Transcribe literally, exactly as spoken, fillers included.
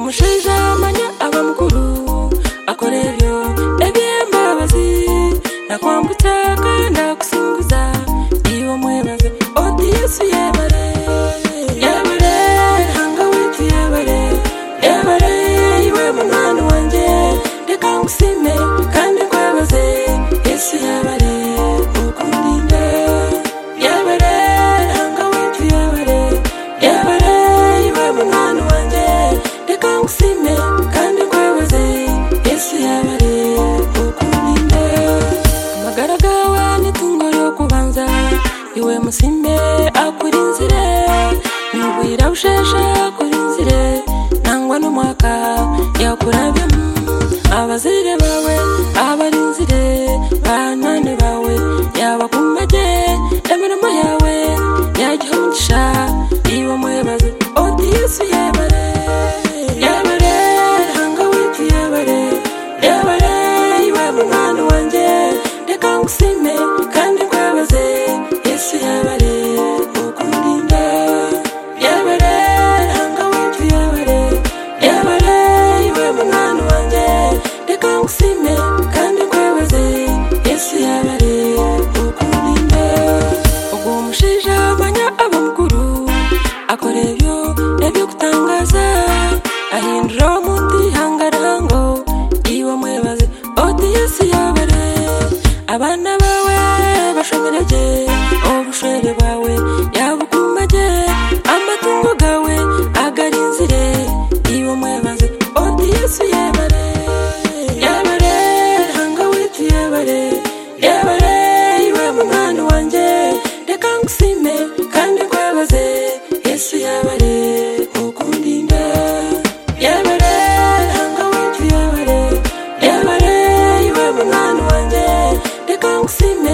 umushaija amanya aba mukuru akora ebyo eby'embabazi nakwambutsa kandi akusinguza iwe mwebaze oti Yesu yebare yebare hanga witu yebare yebare iwe mwana wanje reka ngusime kandi nkwebaze Yesu yebare ukundinde yebare hanga witu yebare yebare iwe mwana wanje reka ngusime kandi nkwebaze Yesu yebare ukundinde amagara gawe n'itungo ryo kubanza iwe musime akurinzire nubwira busheshe akurinzire nangwa n'umwaka yakurabyemo abazire bawe abarinzire banane bawe yaba kumage emirimo yawe yagihungisha iwe mwebaze oti Yesu yebare yebare hanga witu yebare yebare iwe mwana wanje reka ngusime kandi nkwebaze Yesu yebare ukundinde yebare hanga witu yebare yebare iwe mwana wanje reka ngusime kandi nkwebaze Yesu yebare ukundinde ubwo umushaija amanya aba mukuru akora ebyo eby'okutangaza ahindura omuntu ihangarahango iwe mwebaze oti Yesu yebare abana bawe bashomerege obushwere bwawe yabukumage amatungo gawe agarinzire iwe mwebaze oti Yesu yebare yebare hanga witu yebare yebare iwe mwana wanje reka ngusime kandi nkwebaze Yesu yebare ukundinde yebare hanga witu yebare yebare iwe mwana wanje reka ngusime